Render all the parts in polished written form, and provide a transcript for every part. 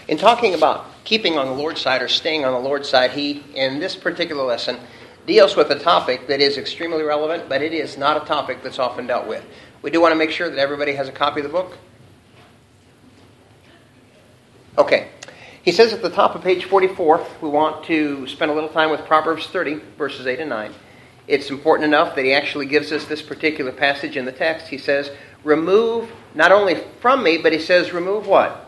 In talking about keeping on the Lord's side or staying on the Lord's side, he, in this particular lesson, deals with a topic that is extremely relevant, but it is not a topic that's often dealt with. We do want to make sure that everybody has a copy of the book. Okay. He says at the top of page 44, we want to spend a little time with Proverbs 30, verses 8 and 9. It's important enough that he actually gives us this particular passage in the text. He says, remove, not only from me, but he says, remove what?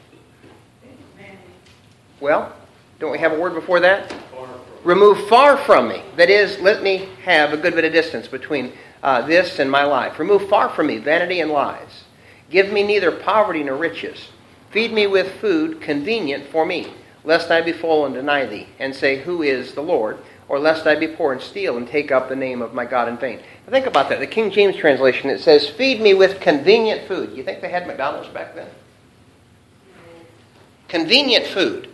Well, don't we have a word before that? Remove far from me. That is, let me have a good bit of distance between this and my life. Remove far from me vanity and lies. Give me neither poverty nor riches. Feed me with food convenient for me, lest I be full and deny thee, and say, who is the Lord? Or lest I be poor and steal and take up the name of my God in vain. Now think about that. The King James translation, it says, feed me with convenient food. You think they had McDonald's back then? Convenient food.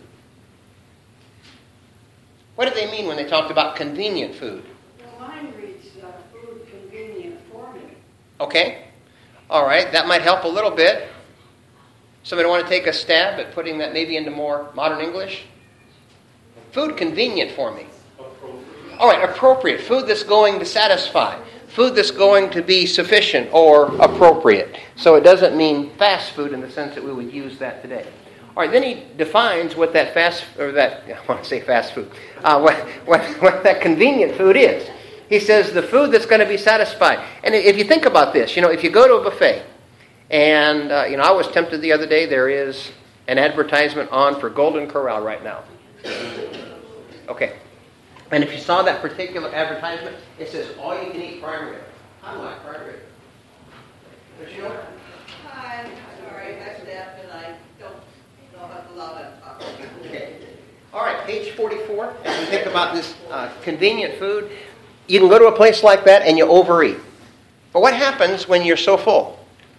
What did they mean when they talked about convenient food? Well, mine reads food convenient for me. Okay. All right. That might help a little bit. Somebody want to take a stab at putting that maybe into more modern English? Food convenient for me. All right. Appropriate. Food that's going to satisfy. Food that's going to be sufficient or appropriate. So it doesn't mean fast food in the sense that we would use that today. All right, then he defines what that I want to say fast food, what that convenient food is. He says the food that's going to be satisfied. And if you think about this, if you go to a buffet, and, I was tempted the other day, there is an advertisement on for Golden Corral right now. Okay. And if you saw that particular advertisement, it says all you can eat prime rib. I like prime rib. But you know what? Hi, sorry, I stepped and I don't have a lot of Okay. All right, page 44. As you think about this convenient food, you can go to a place like that and you overeat. But what happens when you're so full?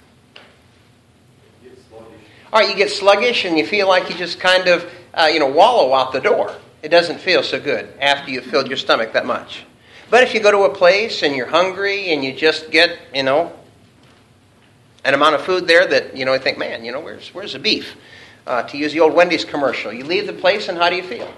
All right, you get sluggish and you feel like you just kind of, wallow out the door. It doesn't feel so good after you've filled your stomach that much. But if you go to a place and you're hungry and you just get, an amount of food there that, you think, man, where's the beef? To use the old Wendy's commercial. You leave the place and how do you feel?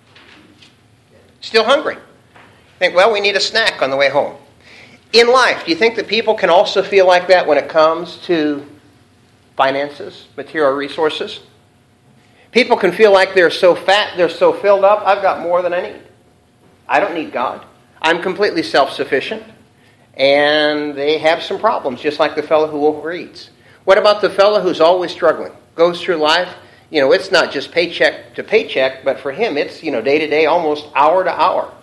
Still hungry. Think, well, we need a snack on the way home. In life, do you think that people can also feel like that when it comes to finances, material resources? People can feel like they're so fat, they're so filled up, I've got more than I need. I don't need God. I'm completely self-sufficient. And they have some problems, just like the fellow who overeats. What about the fellow who's always struggling? Goes through life, it's not just paycheck to paycheck, but for him it's, day to day, almost hour to hour.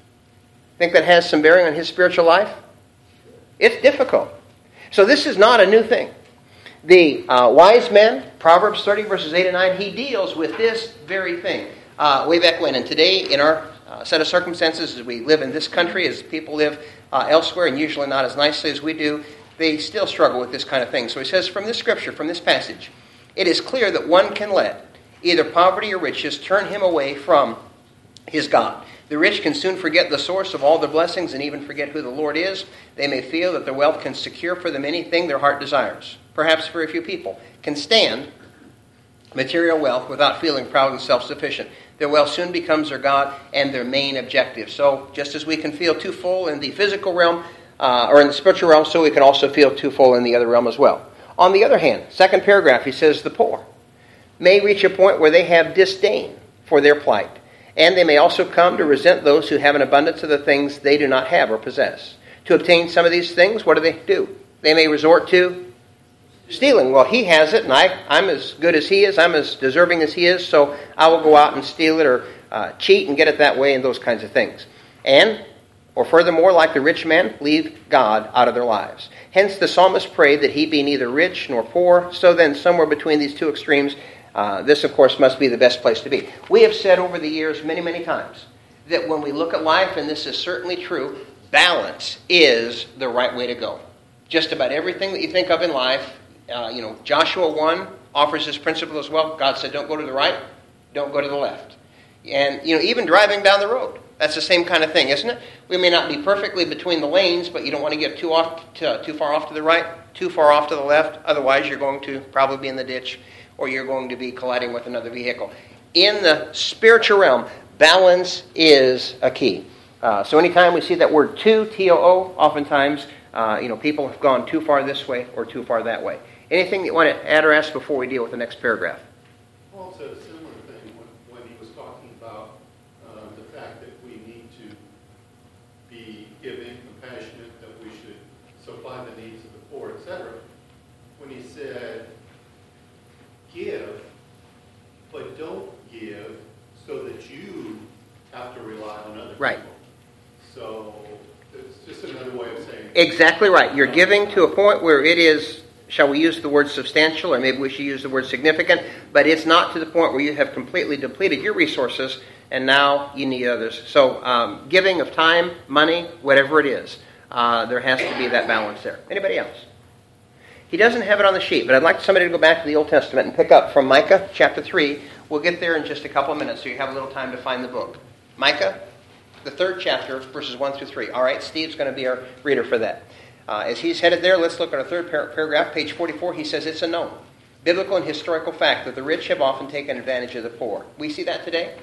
Think that has some bearing on his spiritual life? It's difficult. So this is not a new thing. The wise man, Proverbs 30, verses 8 and 9, he deals with this very thing way back when. And today, in our set of circumstances, as we live in this country, as people live elsewhere, and usually not as nicely as we do, they still struggle with this kind of thing. So he says from this scripture, from this passage, it is clear that one can let either poverty or riches turn him away from his God. The rich can soon forget the source of all their blessings and even forget who the Lord is. They may feel that their wealth can secure for them anything their heart desires. Perhaps very few people can stand material wealth without feeling proud and self-sufficient. Their wealth soon becomes their God and their main objective. So just as we can feel too full in the physical realm or in the spiritual realm, so we can also feel too full in the other realm as well. On the other hand, second paragraph, he says the poor may reach a point where they have disdain for their plight. And they may also come to resent those who have an abundance of the things they do not have or possess. To obtain some of these things, what do? They may resort to stealing. Well, he has it, and I'm as good as he is. I'm as deserving as he is, so I will go out and steal it or cheat and get it that way and those kinds of things. Or furthermore, like the rich man, leave God out of their lives. Hence the psalmist prayed that he be neither rich nor poor. So then, somewhere between these two extremes, this, of course, must be the best place to be. We have said over the years many, many times that when we look at life, and this is certainly true, balance is the right way to go. Just about everything that you think of in life, Joshua 1 offers this principle as well. God said, don't go to the right, don't go to the left. And, even driving down the road, that's the same kind of thing, isn't it? We may not be perfectly between the lanes, but you don't want to get too far off to the right, too far off to the left. Otherwise, you're going to probably be in the ditch or you're going to be colliding with another vehicle. In the spiritual realm, balance is a key. So anytime we see that word too, T-O-O, oftentimes, people have gone too far this way or too far that way. Anything that you want to add or ask before we deal with the next paragraph? Also, a similar thing when he was talking about the fact that we need to be giving, compassionate, that we should supply the needs of the poor, etc. When he said, give, but don't give so that you have to rely on other Right. people. So it's just another way of saying Exactly right. You're giving to a point where it is, shall we use the word substantial, or maybe we should use the word significant, but it's not to the point where you have completely depleted your resources and now you need others. So giving of time, money, whatever it is, there has to be that balance there. Anybody else? He doesn't have it on the sheet, but I'd like somebody to go back to the Old Testament and pick up from Micah chapter 3. We'll get there in just a couple of minutes, so you have a little time to find the book. Micah, the 3rd chapter, verses 1 through 3. All right, Steve's going to be our reader for that. As he's headed there, let's look at our third paragraph, page 44. He says, it's a known, biblical and historical fact that the rich have often taken advantage of the poor. We see that today?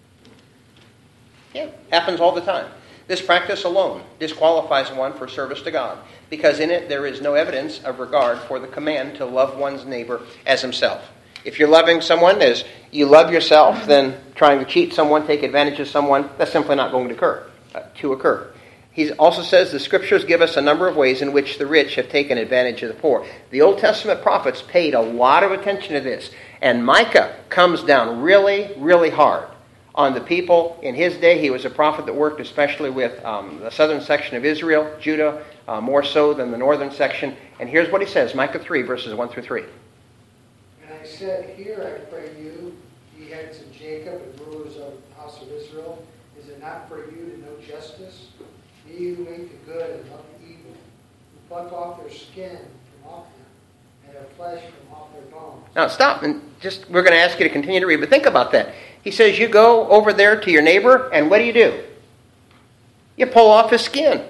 Yeah, happens all the time. This practice alone disqualifies one for service to God, because in it there is no evidence of regard for the command to love one's neighbor as himself. If you're loving someone as you love yourself, then trying to cheat someone, take advantage of someone, that's simply not going to occur. He also says the Scriptures give us a number of ways in which the rich have taken advantage of the poor. The Old Testament prophets paid a lot of attention to this, and Micah comes down really, really hard on the people in his day. He was a prophet that worked especially with the southern section of Israel, Judah, more so than the northern section. And here's what he says, Micah 3, verses 1 through 3. And I said, hear, I pray you, ye heads of Jacob and rulers of the house of Israel, is it not for you to know justice? Ye who hate the good and love the evil, who pluck off their skin from off them, and their flesh from off their bones. Now stop, and we're going to ask you to continue to read, but think about that. He says you go over there to your neighbor, and what do? You pull off his skin.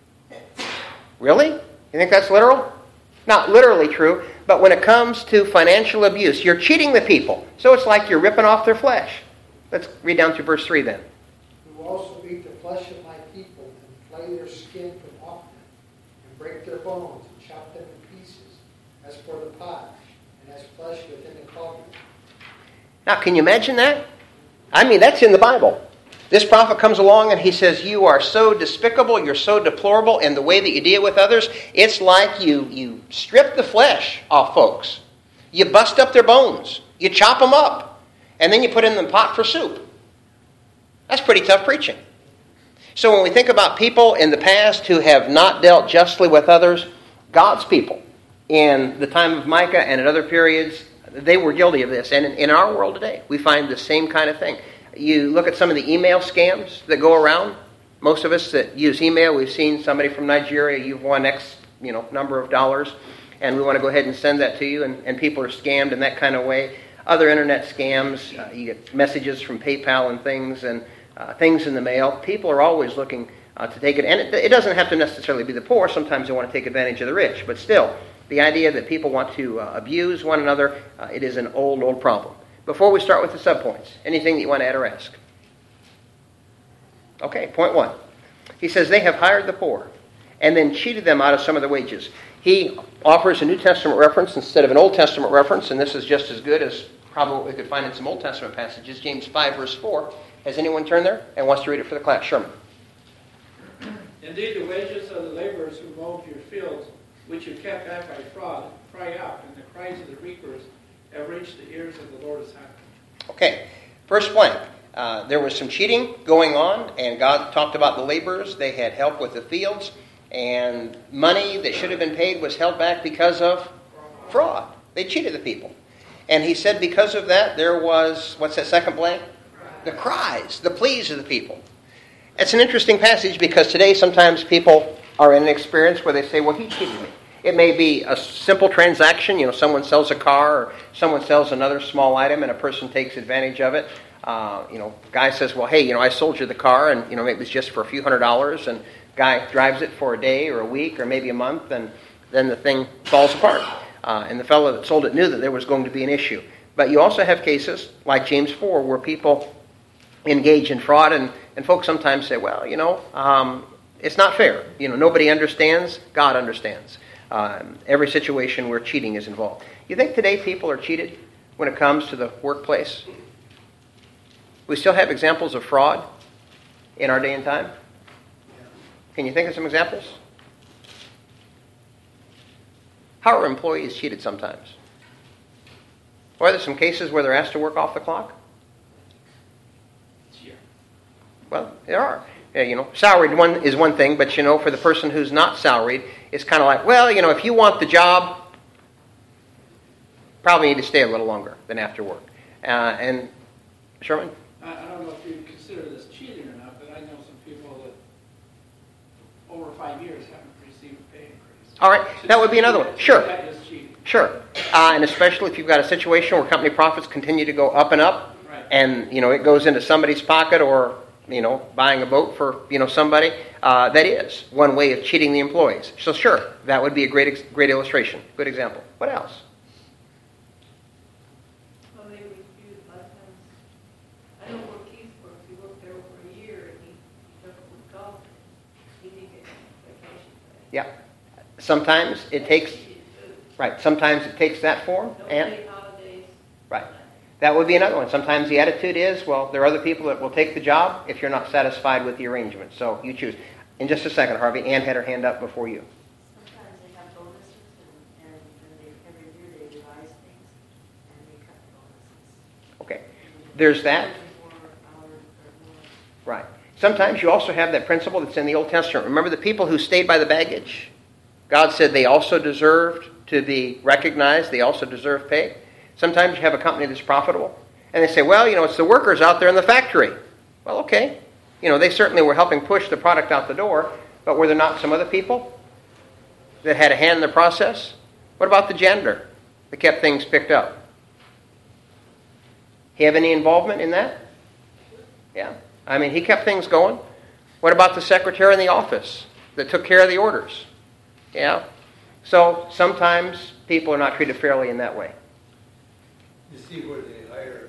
Really? You think that's literal? Not literally true, but when it comes to financial abuse, you're cheating the people. So it's like you're ripping off their flesh. Let's read down through verse 3 then. Who also eat the flesh of my people, and flay their skin from off them, and break their bones, and chop them in pieces, as for the pot, and as flesh within the cauldron. Now, can you imagine that? I mean, that's in the Bible. This prophet comes along and he says, you are so despicable, you're so deplorable in the way that you deal with others. It's like you strip the flesh off folks. You bust up their bones. You chop them up. And then you put in the pot for soup. That's pretty tough preaching. So when we think about people in the past who have not dealt justly with others, God's people in the time of Micah and at other periods, they were guilty of this. And in our world today, we find the same kind of thing. You look at some of the email scams that go around. Most of us that use email, we've seen somebody from Nigeria, you've won X number of dollars, and we want to go ahead and send that to you, and people are scammed in that kind of way. Other internet scams, you get messages from PayPal and things in the mail. People are always looking to take it, and it doesn't have to necessarily be the poor. Sometimes they want to take advantage of the rich, but still, the idea that people want to abuse one another, it is an old problem. Before we start with the subpoints, anything that you want to add or ask? Okay, point 1. He says they have hired the poor and then cheated them out of some of their wages. He offers a New Testament reference instead of an Old Testament reference, and this is just as good as probably what we could find in some Old Testament passages. James 5, verse 4. Has anyone turned there and wants to read it for the class? Sherman. Indeed, the wages of the laborers who mowed your fields, which you kept back by fraud, cry out, and the cries of the reapers have reached the ears of the Lord of Zion. Okay, first blank. There was some cheating going on, and God talked about the laborers. They had help with the fields, and money that should have been paid was held back because of fraud. They cheated the people. And he said because of that, there was, what's that second blank? The cries, the pleas of the people. It's an interesting passage because today sometimes people are in an experience where they say, well, he cheated me. It may be a simple transaction. Someone sells a car or someone sells another small item and a person takes advantage of it. Guy says, well, hey, I sold you the car and, maybe it was just for a few $100s, and guy drives it for a day or a week or maybe a month, and then the thing falls apart. And the fellow that sold it knew that there was going to be an issue. But you also have cases like James 4 where people engage in fraud, and folks sometimes say, well, it's not fair. Nobody understands. God understands. Every situation where cheating is involved. You think today people are cheated when it comes to the workplace? We still have examples of fraud in our day and time? Can you think of some examples? How are employees cheated sometimes? Or are there some cases where they're asked to work off the clock? Yeah. Well, there are. Salaried one is one thing, but for the person who's not salaried, it's kind of like, well, if you want the job, probably need to stay a little longer than after work. And Sherman? I don't know if you consider this cheating or not, but I know some people that over 5 years haven't received a pay increase. All right, that would be another one. Sure. That is cheating. Sure. And especially if you've got a situation where company profits continue to go up and up, Right. and it goes into somebody's pocket, or buying a boat for somebody, that is one way of cheating the employees. So sure, that would be a great illustration, good example. What else? Well, they would use a lot of times. I know where Keith works. He worked there over a year, and he took a week off. He didn't get vacation pay. Yeah. Sometimes it takes that form, No and paid holidays. right. That would be another one. Sometimes the attitude is, well, there are other people that will take the job if you're not satisfied with the arrangement. So you choose. In just a second, Harvey, Ann had her hand up before you. Sometimes they have bonuses, and every year they revise things, and they cut bonuses. Okay. There's that. Right. Sometimes you also have that principle that's in the Old Testament. Remember the people who stayed by the baggage? God said they also deserved to be recognized. They also deserve pay. Sometimes you have a company that's profitable, and they say, well, it's the workers out there in the factory. Well, okay. They certainly were helping push the product out the door, but were there not some other people that had a hand in the process? What about the janitor that kept things picked up? He have any involvement in that? Yeah. He kept things going. What about the secretary in the office that took care of the orders? Yeah. So sometimes people are not treated fairly in that way. You see where they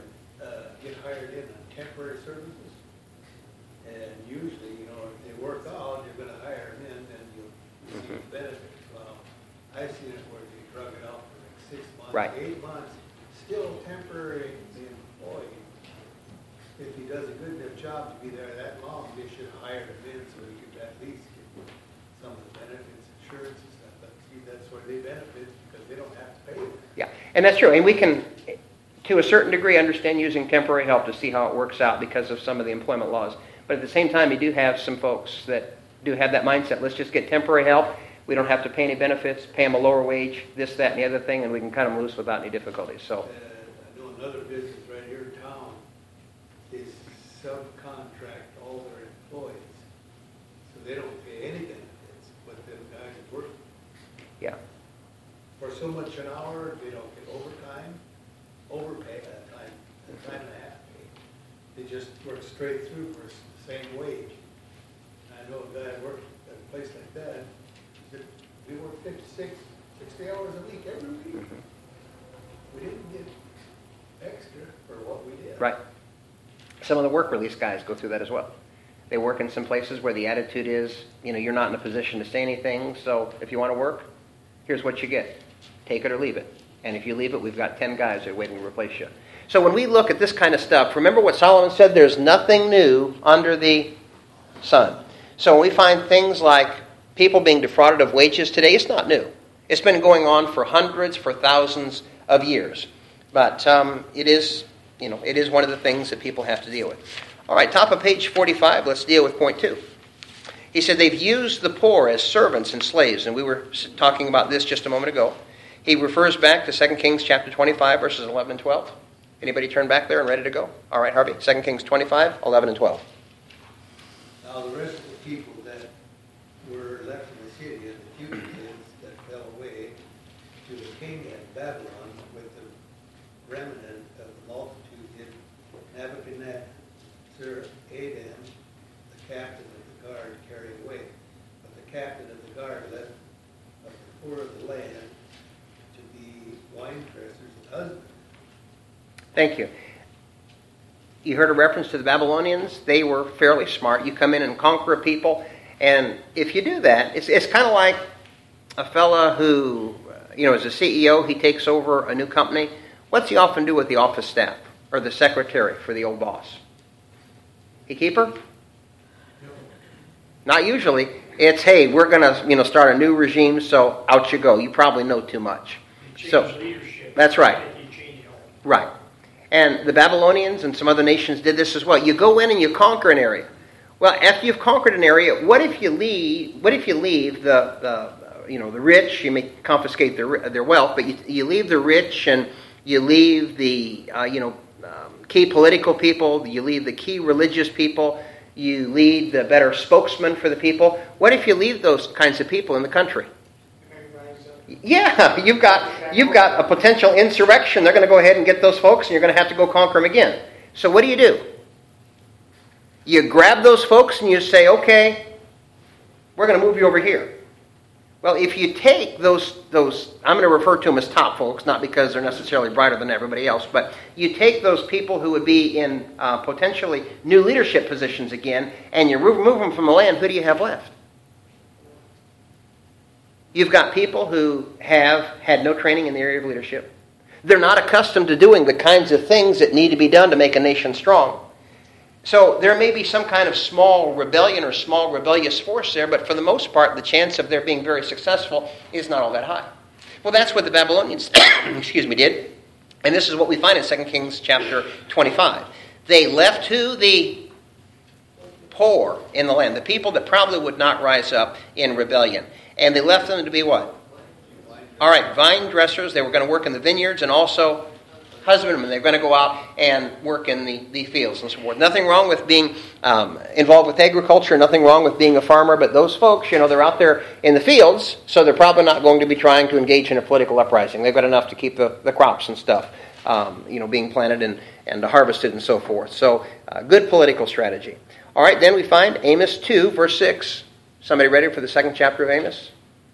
get hired in on temporary services, and usually, if they work out, you're going to hire them in, and you'll receive benefits. Well, I've seen it where they drug it out for like 6 months, Right. 8 months, still temporary employee. If he does a good enough job to be there that long, they should hire him in so he could at least get some of the benefits, insurance and stuff. But see, that's where they benefit because they don't have to pay them. Yeah, and that's true. And we can, to a certain degree, understand using temporary help to see how it works out because of some of the employment laws. But at the same time, you do have some folks that do have that mindset. Let's just get temporary help. We don't have to pay any benefits, pay them a lower wage, this, that, and the other thing, and we can cut them loose without any difficulties. So, I know another business right here in town is subcontract all their employees. So they don't pay any benefits, but them guys work yeah. for so much an hour, they don't get overpay that time and a half pay. They just work straight through for the same wage. I know a guy that worked at a place like that. He said, we work 60 hours a week every week. We didn't get extra for what we did. Right. Some of the work release guys go through that as well. They work in some places where the attitude is, you're not in a position to say anything, so if you want to work, here's what you get. Take it or leave it. And if you leave it, we've got 10 guys that are waiting to replace you. So when we look at this kind of stuff, remember what Solomon said, there's nothing new under the sun. So when we find things like people being defrauded of wages today, it's not new. It's been going on for hundreds, for thousands of years. But it is one of the things that people have to deal with. All right, top of page 45, let's deal with point 2. He said they've used the poor as servants and slaves, and we were talking about this just a moment ago. He refers back to 2 Kings chapter 25, verses 11 and 12. Anybody turn back there and ready to go? All right, Harvey, 2 Kings 25, 11 and 12. Now the rest of the people that were left in the city, and the fugitives that fell away to the king at Babylon with the remnant of the multitude, did Nebuchadnezzar, Adam, the captain of the guard, carry away. But the captain of the guard left of the poor of the land to be wine pressers and husbands. Thank you. You heard a reference to the Babylonians. They were fairly smart. You come in and conquer a people, and if you do that, it's kind of like a fella who, is a CEO. He takes over a new company. What's he often do with the office staff or the secretary for the old boss? He keep her? Not usually. It's, hey, we're going to start a new regime, so out you go. You probably know too much. Leadership. That's right. Right. And the Babylonians and some other nations did this as well. You go in and you conquer an area. Well, after you've conquered an area, what if you leave the rich? You may confiscate their wealth, but you leave the rich and you leave the key political people. You leave the key religious people. You leave the better spokesman for the people. What if you leave those kinds of people in the country? Yeah, you've got a potential insurrection. They're going to go ahead and get those folks, and you're going to have to go conquer them again. So what do? You grab those folks and you say, okay, we're going to move you over here. Well, if you take those, I'm going to refer to them as top folks, not because they're necessarily brighter than everybody else, but you take those people who would be in potentially new leadership positions again, and you remove them from the land, who do you have left? You've got people who have had no training in the area of leadership. They're not accustomed to doing the kinds of things that need to be done to make a nation strong. So there may be some kind of small rebellion or small rebellious force there, but for the most part, the chance of their being very successful is not all that high. Well, that's what the Babylonians did. And this is what we find in 2 Kings chapter 25. They left who? The poor in the land, the people that probably would not rise up in rebellion. And they left them to be what? All right, vine dressers. They were going to work in the vineyards and also husbandmen. They're going to go out and work in the fields and so forth. Nothing wrong with being involved with agriculture. Nothing wrong with being a farmer. But those folks, they're out there in the fields, so they're probably not going to be trying to engage in a political uprising. They've got enough to keep the crops and stuff, being planted and harvested and so forth. So good political strategy. All right, then we find Amos 2, verse 6. Somebody ready for the second chapter of Amos?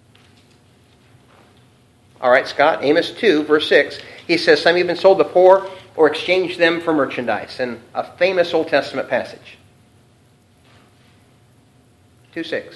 All right, Scott. Amos 2, verse 6. He says, some even sold the poor or exchanged them for merchandise. And a famous Old Testament passage. 2:6.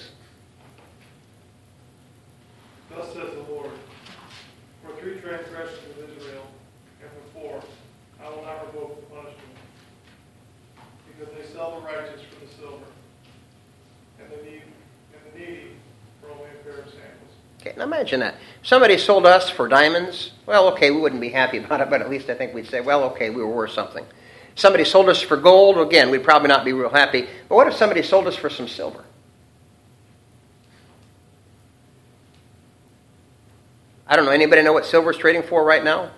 Thus says the Lord, for 3 transgressions of Israel, and for 4, I will not revoke the punishment, because they sell the righteous for the silver, and the needy for only a pair of sandals. Okay, now imagine that. Somebody sold us for diamonds. Well, okay, we wouldn't be happy about it, but at least I think we'd say, well, okay, we were worth something. Somebody sold us for gold. Again, we'd probably not be real happy. But what if somebody sold us for some silver? I don't know. Anybody know what silver's trading for right now?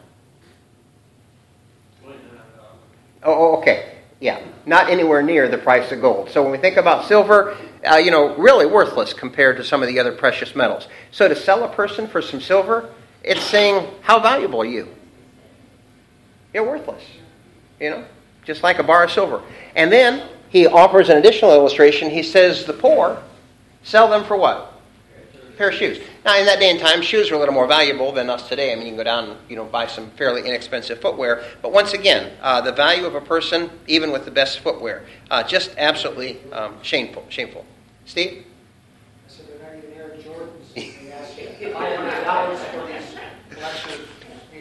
Oh, okay. Yeah, not anywhere near the price of gold. So when we think about silver, really worthless compared to some of the other precious metals. So to sell a person for some silver, it's saying, how valuable are you? You're worthless. Just like a bar of silver. And then he offers an additional illustration. He says the poor, sell them for what? A pair of shoes. Now, in that day and time, shoes were a little more valuable than us today. I mean, you can go down and buy some fairly inexpensive footwear. But once again, the value of a person, even with the best footwear, just absolutely shameful. Steve? I said they're not even Air Jordans. They asked $500 for these collectors.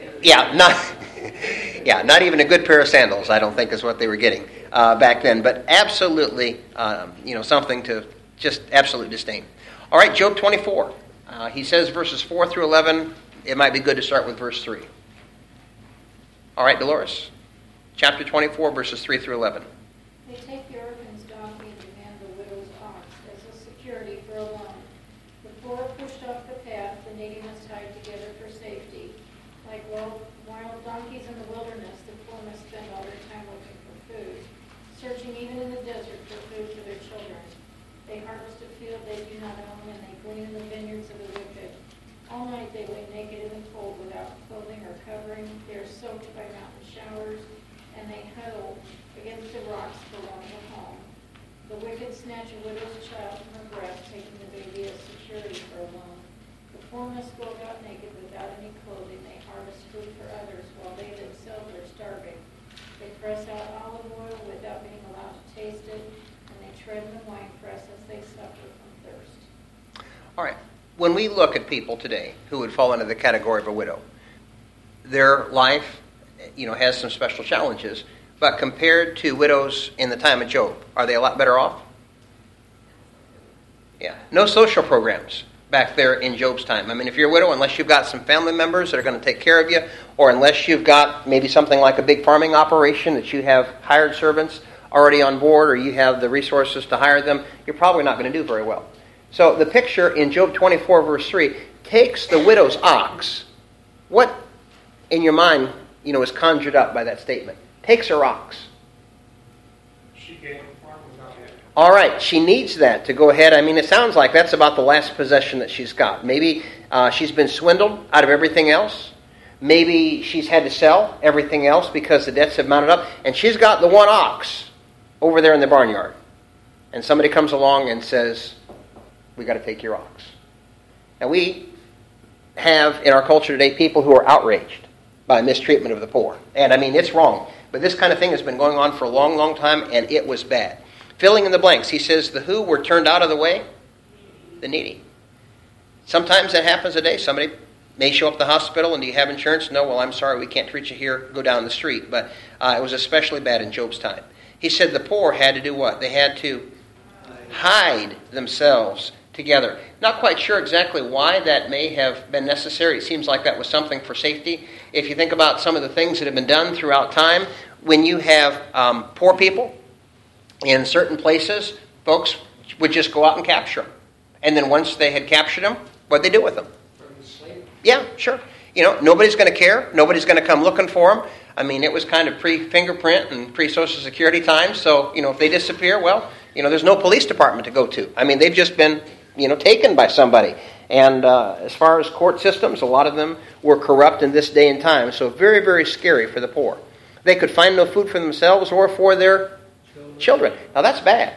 Not even a good pair of sandals, I don't think, is what they were getting back then. But absolutely, something to just absolute disdain. All right, Job 24. He says verses 4 through 11. It might be good to start with verse 3. All right, Dolores. Chapter 24, verses 3 through 11. They take the orphan's donkey and demand the widow's ox as a security for a loan. The poor are pushed off the path, the needy must hide together for safety. Like wild donkeys in the wilderness, the poor must spend all their time looking for food, searching even in the desert for food for their children. They harvest a field they do not own, and they glean in the vineyards of the wicked. All night they lay naked in the cold without clothing or covering. They are soaked by mountain showers, and they huddle against the rocks for want of a home. The wicked snatch a widow's child from her breast, taking the baby as security for a loan. The poor must go about naked without any clothing. They harvest food for others while they themselves are starving. They press out olive oil without being allowed to taste it, and they tread in the winepress as they suffer from thirst. All right. When we look at people today who would fall into the category of a widow, their life, has some special challenges. But compared to widows in the time of Job, are they a lot better off? Yeah. No social programs back there in Job's time. I mean, if you're a widow, unless you've got some family members that are going to take care of you, or unless you've got maybe something like a big farming operation that you have hired servants already on board, or you have the resources to hire them, you're probably not going to do very well. So the picture in Job 24, verse 3, takes the widow's ox. What in your mind, is conjured up by that statement? Takes her ox. She gave him farm without it. All right, she needs that to go ahead. I mean, it sounds like that's about the last possession that she's got. Maybe she's been swindled out of everything else. Maybe she's had to sell everything else because the debts have mounted up. And she's got the one ox over there in the barnyard. And somebody comes along and says, we got to take your ox. Now, we have in our culture today people who are outraged by mistreatment of the poor. And I mean, it's wrong. But this kind of thing has been going on for a long, long time, and it was bad. Filling in the blanks, he says, the who were turned out of the way? The needy. Sometimes that happens today. Somebody may show up at the hospital, and do you have insurance? No, well, I'm sorry, we can't treat you here. Go down the street. But it was especially bad in Job's time. He said the poor had to do what? They had to hide themselves together. Not quite sure exactly why that may have been necessary. It seems like that was something for safety. If you think about some of the things that have been done throughout time, when you have poor people in certain places, folks would just go out and capture them. And then once they had captured them, what'd they do with them? Yeah, sure. Nobody's going to care. Nobody's going to come looking for them. I mean, it was kind of pre-fingerprint and pre-Social Security times. So, if they disappear, well, there's no police department to go to. I mean, they've just been taken by somebody. And as far as court systems, a lot of them were corrupt in this day and time. So very, very scary for the poor. They could find no food for themselves or for their children. Now that's bad.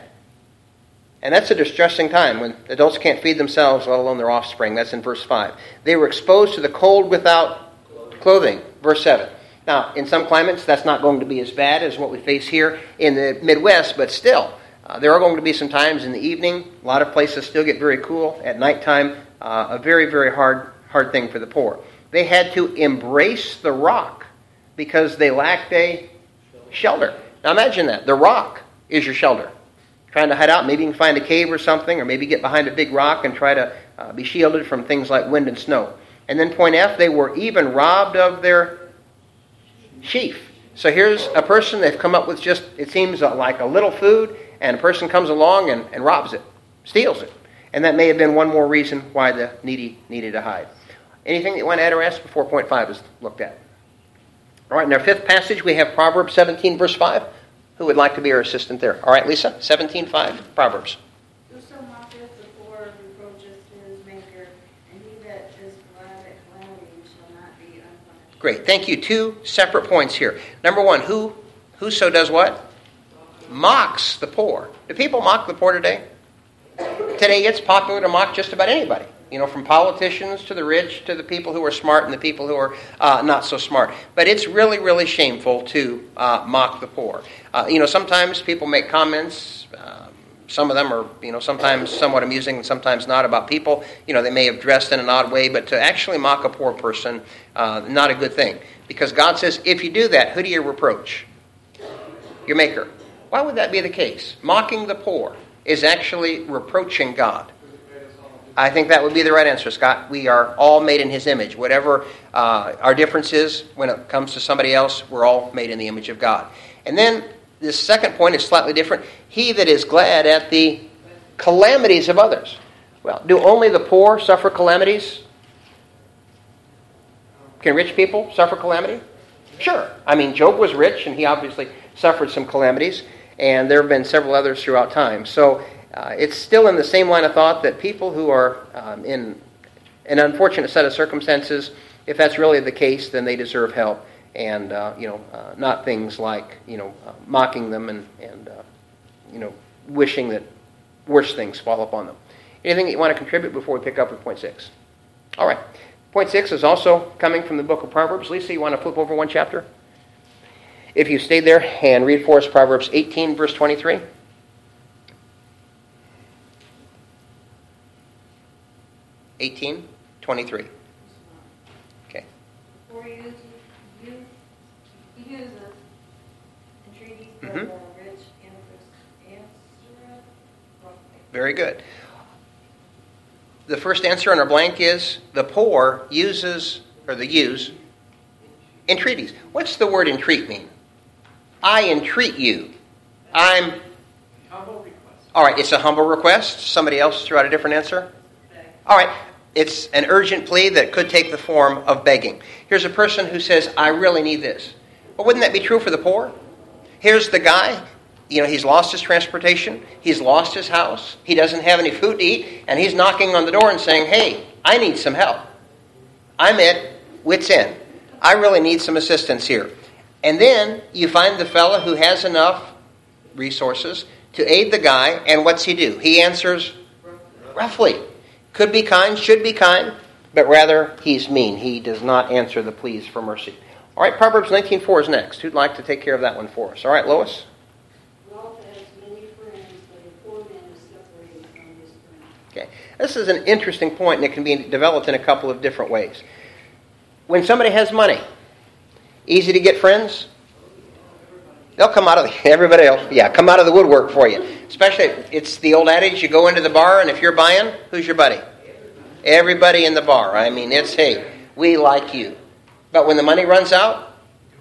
And that's a distressing time when adults can't feed themselves, let alone their offspring. That's in verse 5. They were exposed to the cold without clothing. Verse 7. Now, in some climates, that's not going to be as bad as what we face here in the Midwest, but still, there are going to be some times in the evening. A lot of places still get very cool at nighttime. A very, very hard thing for the poor. They had to embrace the rock because they lacked a shelter. Now imagine that. The rock is your shelter. Trying to hide out, maybe you can find a cave or something, or maybe get behind a big rock and try to be shielded from things like wind and snow. And then point F, they were even robbed of their sheaf. So here's a person, they've come up with just, it seems like a little food, and a person comes along and robs it, steals it. And that may have been one more reason why the needy needed to hide. Anything that you want to add or ask before point 5 is looked at? All right, in our fifth passage, we have Proverbs 17, verse 5. Who would like to be our assistant there? All right, Lisa, 17:5, Proverbs. Whoso mocketh the poor reproacheth his maker, and he that is glad at calamity shall not be unpunished. Great, thank you. 2 separate points here. Number 1, whoso does what? Mocks the poor. Do people mock the poor today? Today it's popular to mock just about anybody. From politicians to the rich to the people who are smart and the people who are not so smart. But it's really, really shameful to mock the poor. Sometimes people make comments. Some of them are, sometimes somewhat amusing and sometimes not about people. They may have dressed in an odd way, but to actually mock a poor person, not a good thing. Because God says, if you do that, who do you reproach? Your Maker. Why would that be the case? Mocking the poor is actually reproaching God. I think that would be the right answer, Scott. We are all made in His image. Whatever our difference is when it comes to somebody else, we're all made in the image of God. And then this second point is slightly different. He that is glad at the calamities of others. Well, do only the poor suffer calamities? Can rich people suffer calamity? Sure. I mean, Job was rich, and he obviously suffered some calamities, and there have been several others throughout time. So it's still in the same line of thought that people who are in an unfortunate set of circumstances, if that's really the case, then they deserve help, and not things like mocking them and wishing that worse things fall upon them. Anything that you want to contribute before we pick up with point 6? All right. Point 6 is also coming from the book of Proverbs. Lisa, you want to flip over one chapter? If you stay there and read for us Proverbs 18, verse 23. (18:23). Okay. For he uses entreaties of Mm-hmm. the rich answereth roughly. Very good. The first answer on our blank is the poor use entreaties. What's the word entreat mean? I entreat you. Humble request. All right, it's a humble request. Somebody else threw out a different answer? All right, it's an urgent plea that could take the form of begging. Here's a person who says, I really need this. Well, wouldn't that be true for the poor? Here's the guy, he's lost his transportation, he's lost his house, he doesn't have any food to eat, and he's knocking on the door and saying, hey, I need some help. I'm at wit's end. I really need some assistance here. And then you find the fellow who has enough resources to aid the guy, and what's he do? He answers roughly. Could be kind, should be kind, but rather he's mean. He does not answer the pleas for mercy. All right, Proverbs 19:4 is next. Who'd like to take care of that one for us? All right, Lois? Wealth has many friends, but a poor man is separated from his friends. Okay. This is an interesting point, and it can be developed in a couple of different ways. When somebody has money, easy to get friends? They'll come out of everybody else. Yeah, come out of the woodwork for you. Especially, it's the old adage, you go into the bar, and if you're buying, who's your buddy? Everybody in the bar. I mean, it's, hey, we like you. But when the money runs out,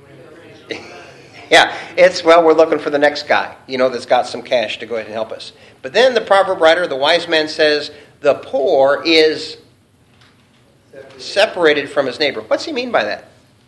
yeah, it's, well, we're looking for the next guy, that's got some cash to go ahead and help us. But then the proverb writer, the wise man, says, the poor is separated from his neighbor. What's he mean by that?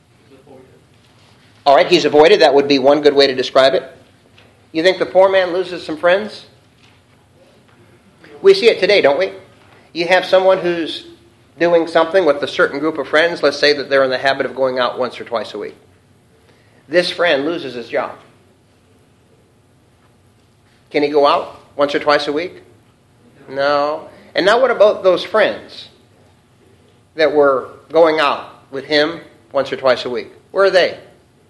All right, he's avoided. That would be one good way to describe it. You think the poor man loses some friends? We see it today, don't we? You have someone who's doing something with a certain group of friends. Let's say that they're in the habit of going out once or twice a week. This friend loses his job. Can he go out once or twice a week? No. And now what about those friends that were going out with him once or twice a week? Where are they?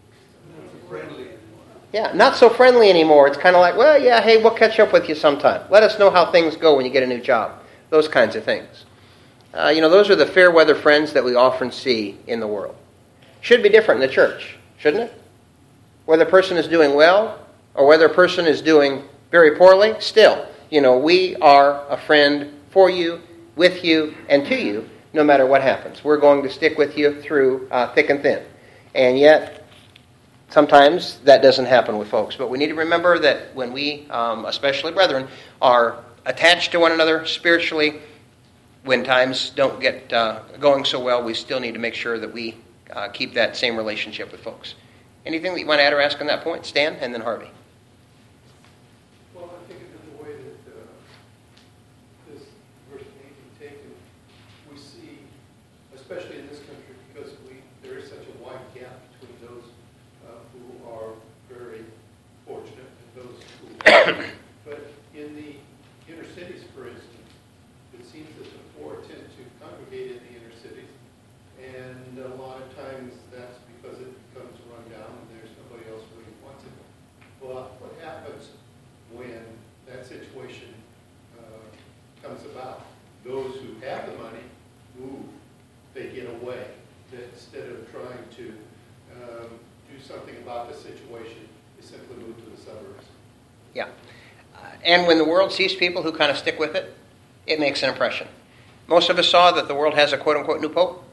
Yeah, not so friendly anymore. It's kind of like, well, yeah, hey, we'll catch up with you sometime. Let us know how things go when you get a new job. Those kinds of things. Those are the fair weather friends that we often see in the world. Should be different in the church, shouldn't it? Whether a person is doing well or whether a person is doing very poorly, still, we are a friend for you, with you, and to you, no matter what happens. We're going to stick with you through thick and thin. And yet, sometimes that doesn't happen with folks. But we need to remember that when we, especially brethren, are attached to one another spiritually, when times don't get going so well, we still need to make sure that we keep that same relationship with folks. Anything that you want to add or ask on that point? Stan, and then Harvey. Well, I think in the way that this verse may be taken, we see, especially in this country, because there is such a wide gap between those who are very fortunate and those who are. But in the inner cities, for instance, it seems that the poor tend to congregate in the inner cities, and a lot of times that's because it becomes run down and there's nobody else really wants it. Well, what happens when that situation comes about? Those who have the money move. They get away. That instead of trying to do something about the situation, they simply move to the suburbs. Yeah. And when the world sees people who kind of stick with it, it makes an impression. Most of us saw that the world has a quote-unquote new pope.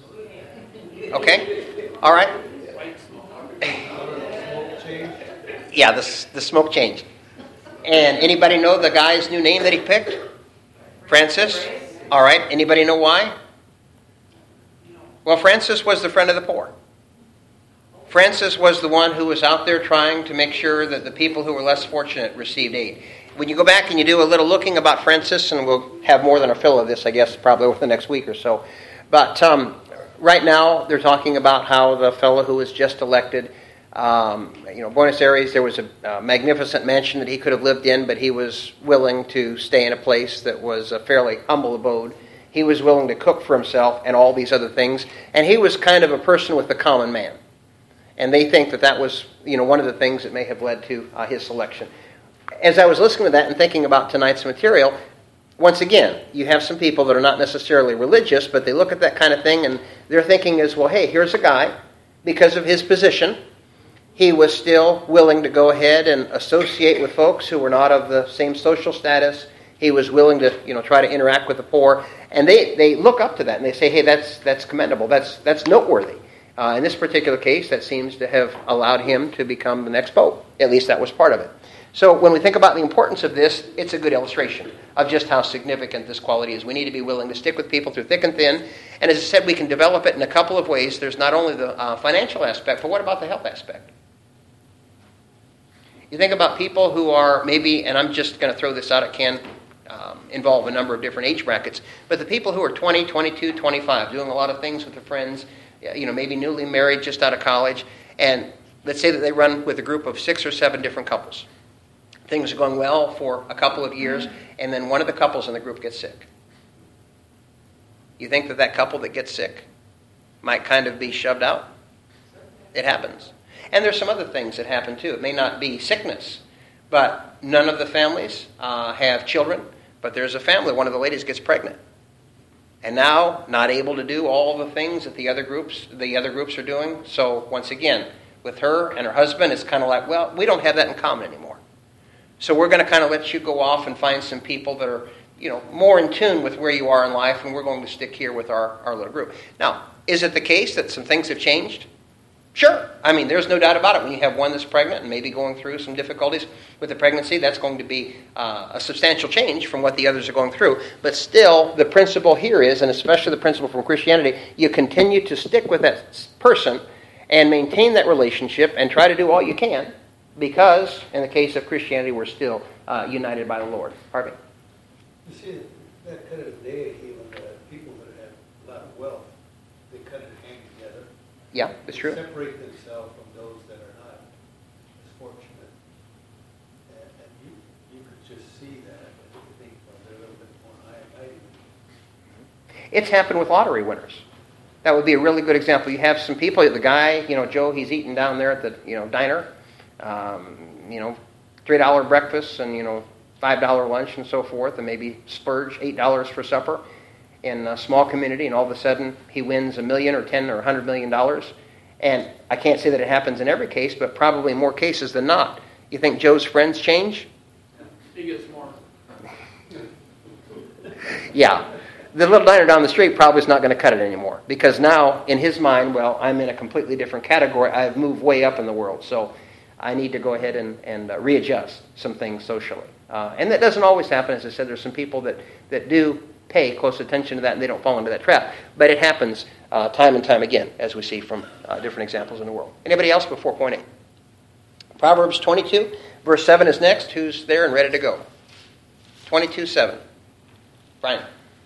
Okay? All right? Yeah, the smoke changed. And anybody know the guy's new name that he picked? Francis? All right. Anybody know why? Well, Francis was the friend of the poor. Francis was the one who was out there trying to make sure that the people who were less fortunate received aid. When you go back and you do a little looking about Francis, and we'll have more than a fill of this, I guess, probably over the next week or so. But right now, they're talking about how the fellow who was just elected, Buenos Aires, there was a magnificent mansion that he could have lived in, but he was willing to stay in a place that was a fairly humble abode. He was willing to cook for himself and all these other things. And he was kind of a person with the common man. And they think that that was, one of the things that may have led to his selection. As I was listening to that and thinking about tonight's material, once again, you have some people that are not necessarily religious, but they look at that kind of thing and their thinking is, well, hey, here's a guy, because of his position, he was still willing to go ahead and associate with folks who were not of the same social status. He was willing to, try to interact with the poor. And they look up to that and they say, hey, that's commendable. That's noteworthy. In this particular case, that seems to have allowed him to become the next pope. At least that was part of it. So when we think about the importance of this, it's a good illustration of just how significant this quality is. We need to be willing to stick with people through thick and thin. And as I said, we can develop it in a couple of ways. There's not only the financial aspect, but what about the health aspect? You think about people who are maybe, and I'm just going to throw this out, it can involve a number of different age brackets, but the people who are 20, 22, 25, doing a lot of things with their friends, maybe newly married, just out of college, and let's say that they run with a group of 6 or 7 different couples. Things are going well for a couple of years, and then one of the couples in the group gets sick. You think that couple that gets sick might kind of be shoved out? It happens. And there's some other things that happen too. It may not be sickness, but none of the families have children, but there's a family, one of the ladies gets pregnant. And now not able to do all the things that the other groups are doing. So once again, with her and her husband, it's kind of like, well, we don't have that in common anymore. So we're going to kind of let you go off and find some people that are, more in tune with where you are in life, and we're going to stick here with our little group. Now, is it the case that some things have changed? Sure. I mean, there's no doubt about it. When you have one that's pregnant and maybe going through some difficulties with the pregnancy, that's going to be a substantial change from what the others are going through. But still, the principle here is, and especially the principle from Christianity, you continue to stick with that person and maintain that relationship and try to do all you can because, in the case of Christianity, we're still united by the Lord. Harvey? You see, that kind of day, even people that have a lot of wealth, they kind of hang together. Yeah, it's true. Separate themselves from those that are not as fortunate. And you could just see that and think, well, they're a little bit more high. It's happened with lottery winners. That would be a really good example. You have some people, the guy, Joe, he's eating down there at the, diner, $3 breakfast and, $5 lunch and so forth, and maybe splurge $8 for supper in a small community, and all of a sudden he wins $1 million or $10 or $100 million. And I can't say that it happens in every case, but probably in more cases than not. You think Joe's friends change? He gets more. Yeah. The little diner down the street probably is not going to cut it anymore, because now, in his mind, well, I'm in a completely different category. I've moved way up in the world, so I need to go ahead and readjust some things socially. And that doesn't always happen. As I said, there's some people that do pay close attention to that and they don't fall into that trap. But it happens time and time again, as we see from different examples in the world. Anybody else before point 8? Proverbs 22, verse 7 is next. Who's there and ready to go? 22:7. Brian.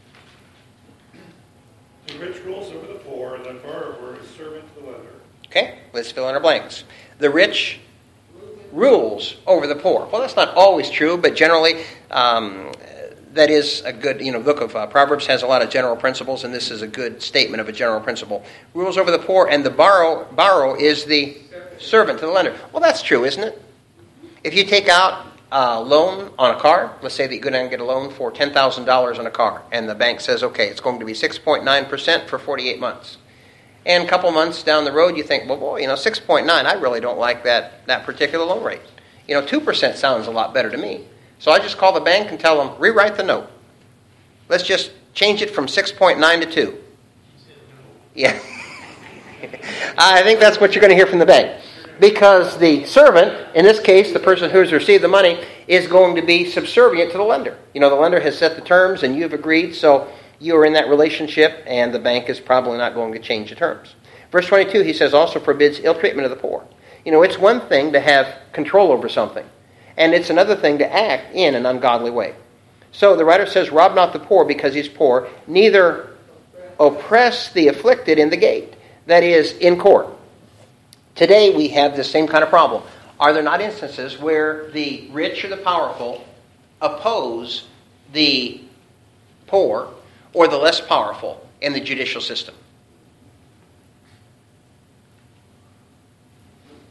The rich rules over the poor, and the borrower is servant to the lender. Okay, let's fill in our blanks. The rich rules over the poor. Well, that's not always true, but generally that is a good, book of Proverbs has a lot of general principles, and this is a good statement of a general principle. Rules over the poor, and the borrow is the servant to the lender. Well, that's true, isn't it? If you take out a loan on a car, let's say that you go down and get a loan for $10,000 on a car, and the bank says, okay, it's going to be 6.9% for 48 months. And a couple months down the road, you think, well, boy, 6.9, I really don't like that particular loan rate. 2% sounds a lot better to me. So I just call the bank and tell them, rewrite the note. Let's just change it from 6.9 to 2. Yeah. I think that's what you're going to hear from the bank. Because the servant, in this case, the person who has received the money, is going to be subservient to the lender. The lender has set the terms and you've agreed, so you are in that relationship, and the bank is probably not going to change the terms. Verse 22, he says, also forbids ill treatment of the poor. It's one thing to have control over something, and it's another thing to act in an ungodly way. So the writer says, rob not the poor because he's poor, neither oppress the afflicted in the gate, that is, in court. Today we have this same kind of problem. Are there not instances where the rich or the powerful oppose the poor or the less powerful in the judicial system?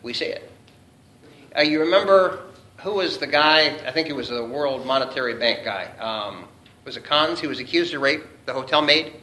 We see it. You remember who was the guy, I think he was the World Monetary Bank guy. Was it Cons? He was accused of rape, the hotel maid?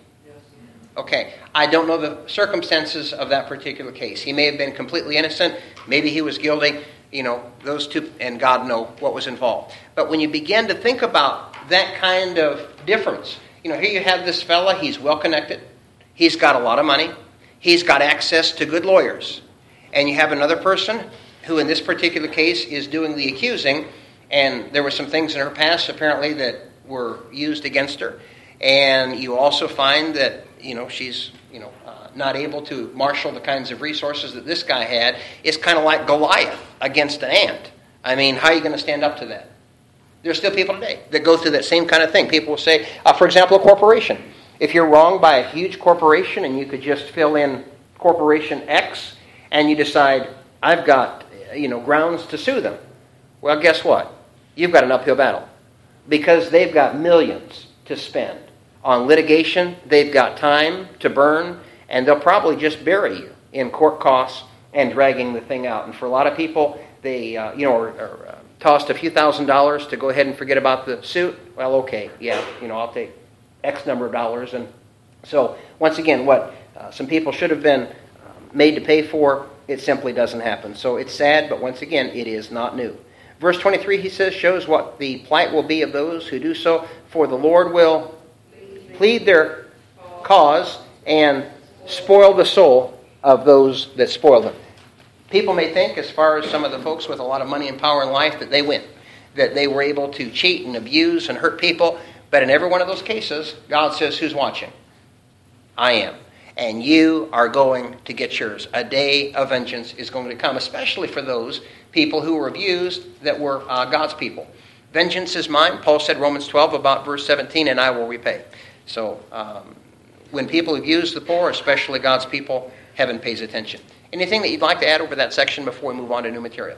Okay, I don't know the circumstances of that particular case. He may have been completely innocent. Maybe he was guilty. You know, those two, and God know what was involved. But when you begin to think about that kind of difference, you know, here you have this fella, he's well connected. He's got a lot of money. He's got access to good lawyers. And you have another person who in this particular case is doing the accusing, and there were some things in her past apparently that were used against her. And you also find that, you know, she's, not able to marshal the kinds of resources that this guy had. It's kind of like Goliath against an ant. I mean, how are you going to stand up to that? There's still people today that go through that same kind of thing. People will say, for example, a corporation. If you're wronged by a huge corporation and you could just fill in Corporation X and you decide, I've got, grounds to sue them. Well, guess what? You've got an uphill battle because they've got millions to spend on litigation. They've got time to burn, and they'll probably just bury you in court costs and dragging the thing out. And for a lot of people, they, are tossed a few $1,000s to go ahead and forget about the suit. Well, okay, yeah, I'll take X number of dollars. And so, once again, what some people should have been made to pay for, it simply doesn't happen. So it's sad, but once again, it is not new. Verse 23, he says, shows what the plight will be of those who do so. For the Lord will plead their cause and spoil the soul of those that spoil them. People may think, as far as some of the folks with a lot of money and power in life, that they win, that they were able to cheat and abuse and hurt people. But in every one of those cases, God says, who's watching? I am. And you are going to get yours. A day of vengeance is going to come, especially for those people who were abused that were God's people. Vengeance is mine. Paul said, Romans 12, about verse 17, and I will repay. So when people abuse the poor, especially God's people, heaven pays attention. Anything that you'd like to add over that section before we move on to new material?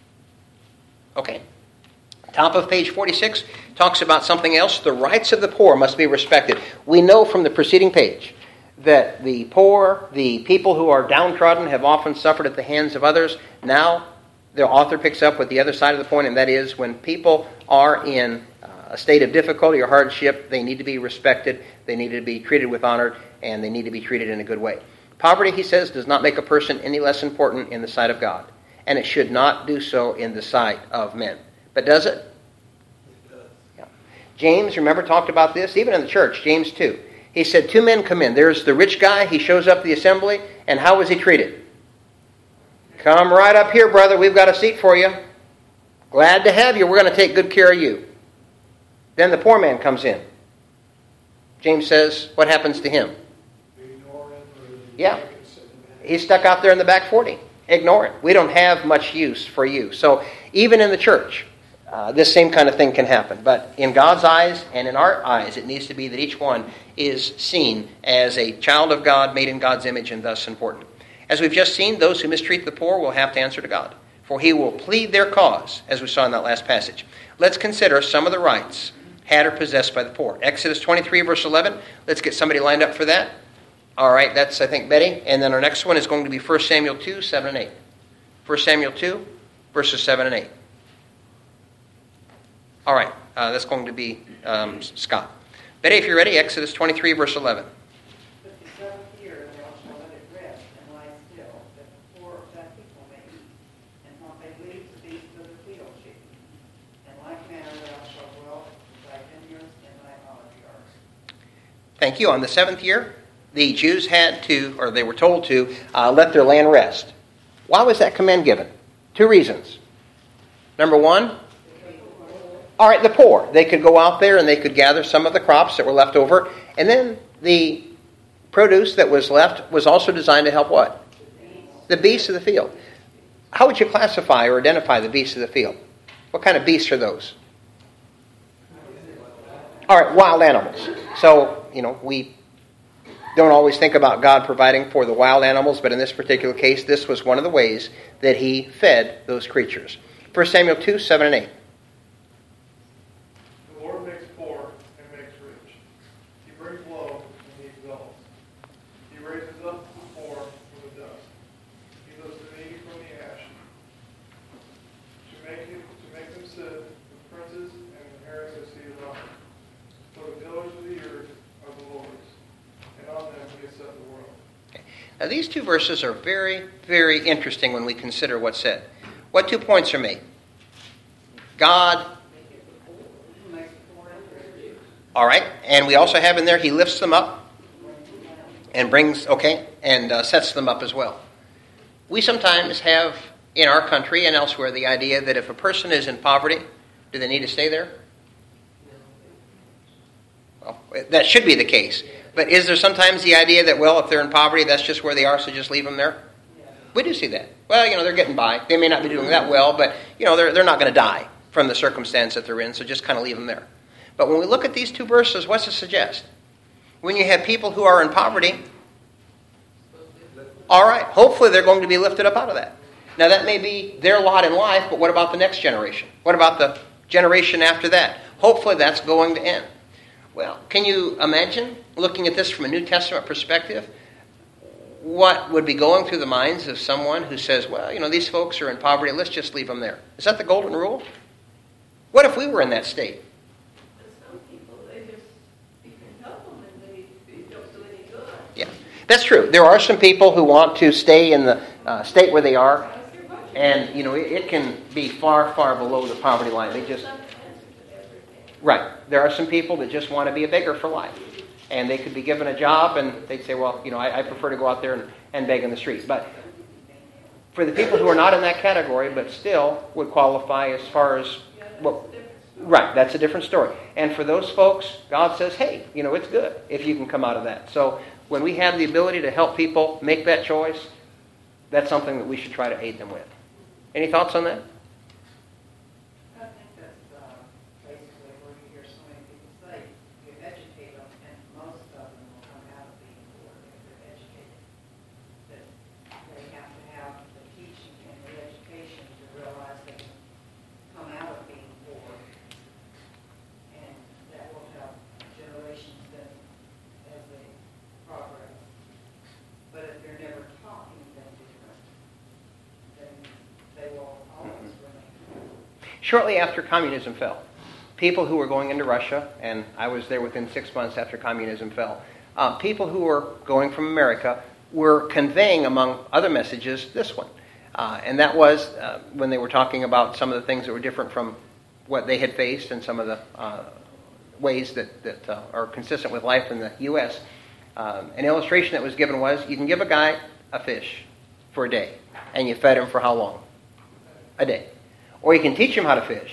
Okay. Top of page 46 talks about something else. The rights of the poor must be respected. We know from the preceding page that the poor, the people who are downtrodden, have often suffered at the hands of others. Now, the author picks up with the other side of the point, and that is when people are in a state of difficulty or hardship, they need to be respected, they need to be treated with honor, and they need to be treated in a good way. Poverty, he says, does not make a person any less important in the sight of God, and it should not do so in the sight of men. But does it? It does. Yeah. James, remember, talked about this, even in the church, James 2. He said, two men come in. There's the rich guy, he shows up at the assembly, and how was he treated? Come right up here, brother, we've got a seat for you. Glad to have you, we're going to take good care of you. Then the poor man comes in. James says, what happens to him? Yeah. He's stuck out there in the back 40. Ignore it. We don't have much use for you. So even in the church, this same kind of thing can happen. But in God's eyes and in our eyes, it needs to be that each one is seen as a child of God, made in God's image, and thus important. As we've just seen, those who mistreat the poor will have to answer to God, for he will plead their cause, as we saw in that last passage. Let's consider some of the rights had or possessed by the poor. Exodus 23, verse 11. Let's get somebody lined up for that. All right, that's, I think, Betty. And then our next one is going to be 1 Samuel 2, 7 and 8. 1 Samuel 2, verses 7 and 8. All right, that's going to be Scott. Betty, if you're ready, Exodus 23, verse 11. But the seventh year thou shalt let it rest and lie still, that the poor of thy people may eat, and what they leave the beasts of the field should eat. In like manner thou shalt dwell in thy vineyards and thy olive yards. Thank you. On the seventh year, the Jews had to, or they were told to, let their land rest. Why was that command given? Two reasons. Number one, all right, the poor. They could go out there and they could gather some of the crops that were left over. And then the produce that was left was also designed to help what? The beasts of the field. How would you classify or identify the beasts of the field? What kind of beasts are those? All right, wild animals. So, we don't always think about God providing for the wild animals, but in this particular case, this was one of the ways that he fed those creatures. 1 Samuel 2, 7 and 8. The Lord makes poor and makes rich. He brings low and he exalts. He raises up the poor from the dust. He lifts the needy from the ash sit with princes and inherit the seat of honor. For the pillars of the earth are the Lord's, and on them he has set the world. Now, these two verses are very, very interesting when we consider what's said. What 2 points are made? God, all right, and we also have in there, he lifts them up and sets them up as well. We sometimes have in our country and elsewhere the idea that if a person is in poverty, do they need to stay there? Well, that should be the case. But is there sometimes the idea that, well, if they're in poverty, that's just where they are, so just leave them there? We do see that. Well, they're getting by. They may not be doing that well, but, they're not going to die from the circumstance that they're in, so just kind of leave them there. But when we look at these two verses, what's it suggest? When you have people who are in poverty, all right, hopefully they're going to be lifted up out of that. Now, that may be their lot in life, but what about the next generation? What about the generation after that? Hopefully that's going to end. Well, can you imagine, looking at this from a New Testament perspective, what would be going through the minds of someone who says, well, these folks are in poverty, let's just leave them there. Is that the golden rule? What if we were in that state? Some people, you can help them and they don't do any good. Yeah, that's true. There are some people who want to stay in the state where they are, and, it can be far, far below the poverty line. They just... Right. There are some people that just want to be a beggar for life. And they could be given a job and they'd say, well, I prefer to go out there and beg in the street. But for the people who are not in that category but still would qualify as far as... Right, that's a different story. And for those folks, God says, hey, it's good if you can come out of that. So when we have the ability to help people make that choice, that's something that we should try to aid them with. Any thoughts on that? I think that's basically where you hear so many people say, you educate them, and most of them will come out of being poor if they're educated. That they have to have the teaching and the education to realize they can come out of being poor, and that will help generations then as they progress. But if they're never taught anything different, then they will always remain. Shortly after communism fell, people who were going into Russia, and I was there within 6 months after communism fell, people who were going from America were conveying, among other messages, this one. And that was when they were talking about some of the things that were different from what they had faced and some of the ways that are consistent with life in the U.S. An illustration that was given was, you can give a guy a fish for a day, and you fed him for how long? A day. Or you can teach him how to fish,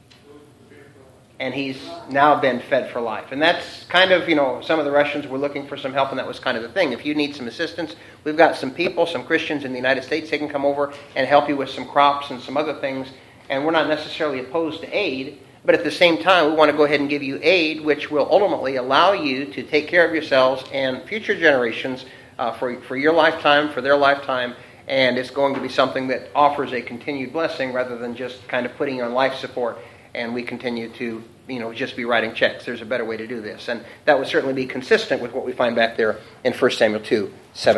and he's now been fed for life. And that's kind of, some of the Russians were looking for some help, and that was kind of the thing. If you need some assistance, we've got some people, some Christians in the United States, they can come over and help you with some crops and some other things. And we're not necessarily opposed to aid, but at the same time, we want to go ahead and give you aid, which will ultimately allow you to take care of yourselves and future generations for your lifetime, for their lifetime. And it's going to be something that offers a continued blessing rather than just kind of putting you on life support and we continue to, just be writing checks. There's a better way to do this. And that would certainly be consistent with what we find back there in 1 Samuel 2:7.